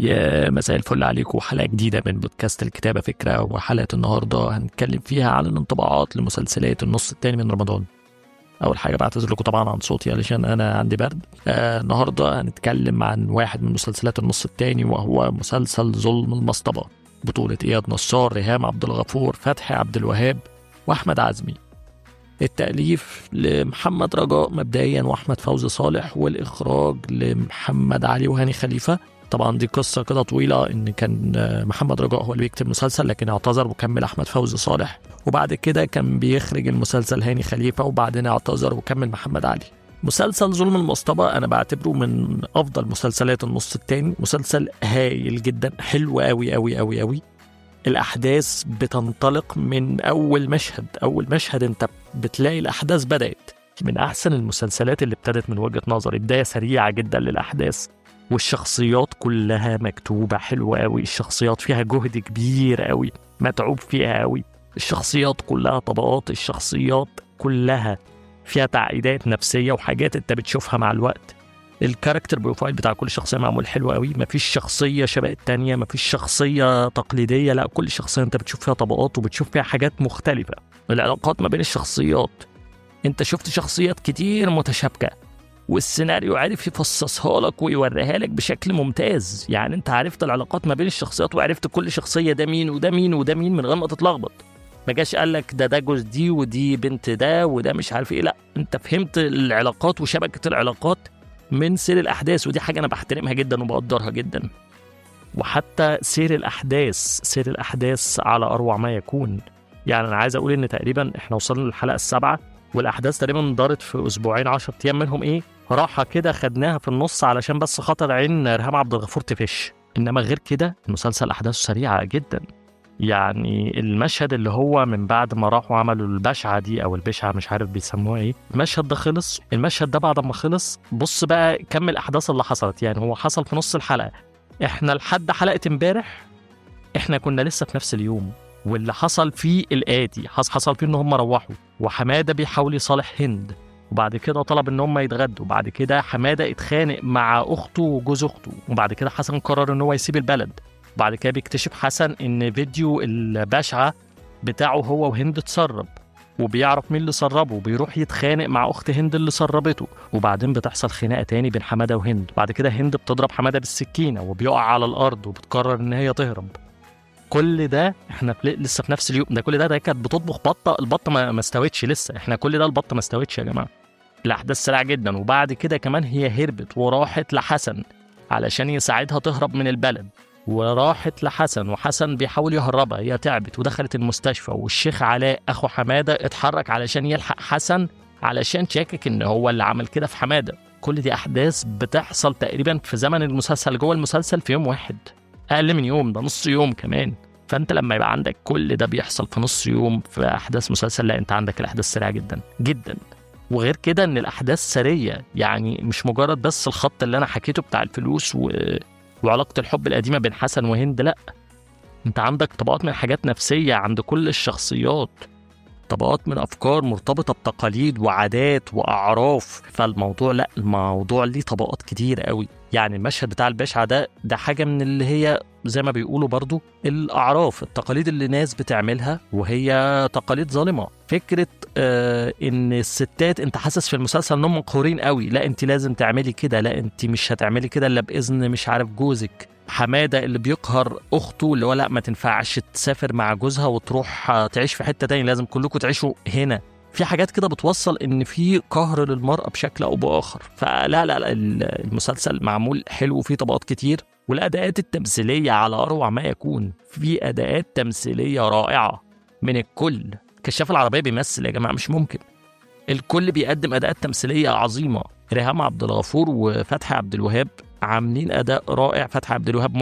يا مساء الفل عليكم، حلقة جديدة من بودكاست الكتابة فكرة. وحلقة النهاردة هنتكلم فيها عن الانطباعات لمسلسلات النص التاني من رمضان. أول حاجة بعتذر لكم طبعا عن صوتي علشان أنا عندي برد. النهاردة هنتكلم عن واحد من مسلسلات النص التاني وهو مسلسل ظلم المصطبة، بطولة إياد نصار، ريهام عبد الغفور، فتحي عبد الوهاب، وأحمد عزمي. التأليف لمحمد رجاء مبدئيا وأحمد فوزي صالح، والإخراج لمحمد علي وهاني خليفة. طبعا دي قصة كده طويلة، ان كان محمد رجاء هو اللي بيكتب المسلسل لكن اعتذر وكمل احمد فوزي صالح، وبعد كده كان بيخرج المسلسل هاني خليفة وبعدين اعتذر وكمل محمد علي. مسلسل ظلم المصطبة انا بعتبره من افضل مسلسلات النص التاني، مسلسل هايل جدا، حلو قوي قوي قوي قوي. الاحداث بتنطلق من اول مشهد انت بتلاقي الاحداث بدأت. من احسن المسلسلات اللي ابتدت من وجهة نظري، بداية سريعة جدا للاحداث، والشخصيات كلها مكتوبة حلوة قوي. الشخصيات فيها جهد كبير قوي، متعوب فيها قوي. الشخصيات كلها طبقات، الشخصيات كلها فيها تعقيدات نفسية وحاجات انت بتشوفها مع الوقت. الكاركتر بروفايل بتاع كل شخصية معمول حلو قوي، مفيش شخصية شبه التانية، مفيش شخصية تقليدية، لا كل شخصية انت بتشوف فيها طبقات وبتشوف فيها حاجات مختلفة. العلاقات ما بين الشخصيات، انت شفت شخصيات كتير متشابكة والسيناريو عارف يفصصها لك ويوريها لك بشكل ممتاز. يعني انت عرفت العلاقات ما بين الشخصيات وعرفت كل شخصية ده مين وده مين وده مين من غير ما تتلخبط. ما جاش قال لك ده جوز دي ودي بنت ده وده مش عارف ايه، لا انت فهمت العلاقات وشبكة العلاقات من سير الاحداث، ودي حاجة انا بحترمها جدا وبقدرها جدا. وحتى سير الاحداث على اروع ما يكون. يعني انا عايز اقول ان تقريبا احنا وصلنا للحلقة 7 والاحداث تقريبا دارت في اسبوعين 10 ايام منهم ايه راحه كده خدناها في النص علشان بس خاطر عين ريهام عبد الغفور تفش. انما غير كده المسلسل احداثه سريعه جدا. يعني المشهد اللي هو من بعد ما راحوا عملوا البشعه دي او البشعه مش عارف بيسموها ايه، المشهد ده خلص. المشهد ده بعد ما خلص بص بقى كم الاحداث اللي حصلت. يعني هو حصل في نص الحلقه، احنا لحد حلقه امبارح احنا كنا لسه في نفس اليوم. واللي حصل فيه الآتي، حصل فيه ان هم روحوا وحمادة بيحاول يصالح هند، وبعد كده طلب ان هم يتغدوا، وبعد كده حمادة اتخانق مع اخته وجوز اخته، وبعد كده حسن قرر ان هو يسيب البلد. وبعد كده بيكتشف حسن ان فيديو البشعة بتاعه هو وهند اتسرب، وبيعرف مين اللي سربه وبيروح يتخانق مع اخت هند اللي سربته. وبعدين بتحصل خناقة تاني بين حمادة وهند، بعد كده هند بتضرب حمادة بالسكينة وبيقع على الارض وبتقرر ان هي تهرب. كل ده احنا لسه في نفس اليوم ده. كل ده كانت بتطبخ بطه، البطه ما استوتش لسه، احنا كل ده البطه ما استوتش يا جماعه. الاحداث سريعه جدا. وبعد كده كمان هي هربت وراحت لحسن علشان يساعدها تهرب من البلد، وراحت لحسن وحسن بيحاول يهربها، هي تعبت ودخلت المستشفى. والشيخ علاء اخو حماده اتحرك علشان يلحق حسن علشان شاكك ان هو اللي عمل كده في حماده. كل دي احداث بتحصل تقريبا في زمن المسلسل، جوه المسلسل في يوم واحد، اقل من يوم، ده نص يوم كمان. فانت لما يبقى عندك كل ده بيحصل في نص يوم في احداث مسلسل، لا انت عندك الاحداث سريعه جدا جدا. وغير كده ان الاحداث سريه، يعني مش مجرد بس الخط اللي انا حكيته بتاع الفلوس وعلاقه الحب القديمه بين حسن وهند، لا انت عندك طبقات من حاجات نفسيه عند كل الشخصيات، طبقات من افكار مرتبطه بتقاليد وعادات واعراف. فالموضوع لا الموضوع ليه طبقات كتير قوي. يعني المشهد بتاع البشعه ده حاجه من اللي هي زي ما بيقولوا برضو الاعراف، التقاليد اللي ناس بتعملها وهي تقاليد ظالمه. فكره ان الستات انت حاسس في المسلسل انهم مقهورين قوي، لا انت لازم تعملي كده، لا انت مش هتعملي كده الا باذن مش عارف جوزك. حماده اللي بيقهر اخته، اللي هو لا ما تنفعش تسافر مع جوزها وتروح تعيش في حته تاني، لازم كلكم تعيشوا هنا. في حاجات كده بتوصل ان في قهر للمرأة بشكل او باخر. فلا لا المسلسل معمول حلو وفيه طبقات كتير، والاداءات التمثيلية على اروع ما يكون. في اداءات تمثيلية رائعة من الكل. كشاف العربية بيمثل يا جماعة، مش ممكن. الكل بيقدم اداءات تمثيلية عظيمة. ريهام عبد الغفور وفتحي عبد الوهاب عاملين اداء رائع. فتحي عبد الوهاب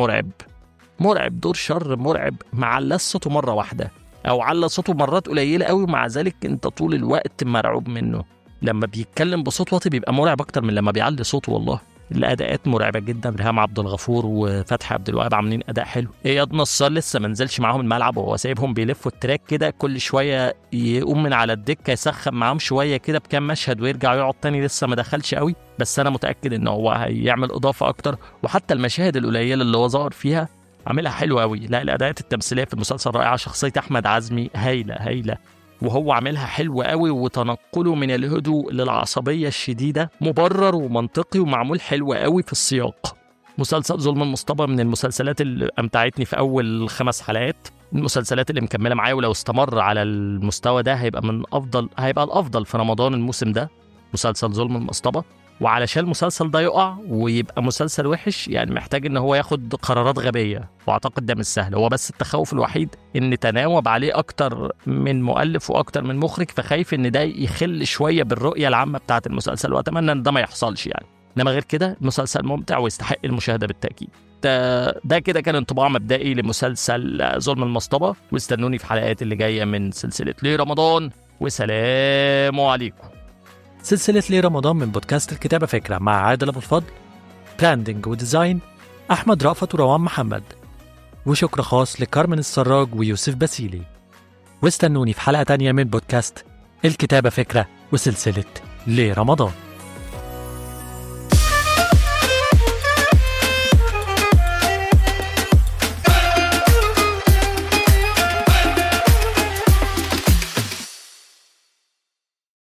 مرعب، دور شر مرعب، معلّى صوته مرة واحدة او علّى صوته مرات قليله قوي، ومع ذلك انت طول الوقت مرعوب منه. لما بيتكلم بصوت واطي بيبقى مرعب اكتر من لما بيعلي صوته والله. الاداءات مرعبه جدا، ريهام عبد الغفور وفتحي عبد الوهاب عاملين اداء حلو. اياد نصار لسه ما نزلش معاهم الملعب، وهو سايبهم بيلفوا التراك كده، كل شويه يقوم من على الدكه يسخن معاهم شويه كده بكام مشهد ويرجع يقعد تاني، لسه ما دخلش قوي، بس انا متاكد ان هو هيعمل اضافه اكتر. وحتى المشاهد القليله اللي هو ظهر فيها عاملها حلوه قوي. لا الاداءات التمثيليه في المسلسل رائعه، شخصيه احمد عزمي هايله وهو عاملها حلو قوي، وتنقله من الهدوء للعصبيه الشديده مبرر ومنطقي ومعمول حلو قوي في السياق. مسلسل ظلم المصطبة من المسلسلات اللي امتعتني في اول 5 حلقات، المسلسلات اللي مكمله معايا، ولو استمر على المستوى ده هيبقى الافضل في رمضان الموسم ده مسلسل ظلم المصطبة. وعلشان المسلسل ده يقع ويبقى مسلسل وحش، يعني محتاج ان هو ياخد قرارات غبية، واعتقد ده مش سهل. هو بس التخوف الوحيد ان تناوب عليه اكتر من مؤلف واكتر من مخرج، فخايف ان ده يخل شوية بالرؤية العامة بتاعة المسلسل، واتمنى ان ده ما يحصلش يعني. انما غير كده المسلسل ممتع ويستحق المشاهدة بالتأكيد. ده كده كان انطباع مبدئي لمسلسل ظلم المصطبة، واستنوني في حلقات اللي جاية من سلسلة ليه رمضان، وسلام عليكم. سلسلة ليه رمضان من بودكاست الكتابة فكرة مع عادل أبو الفضل، براندنج وديزاين أحمد رأفت وروان محمد، وشكر خاص لكارمن السراج ويوسف باسيلي. واستنوني في حلقة تانية من بودكاست الكتابة فكرة وسلسلة ليه رمضان.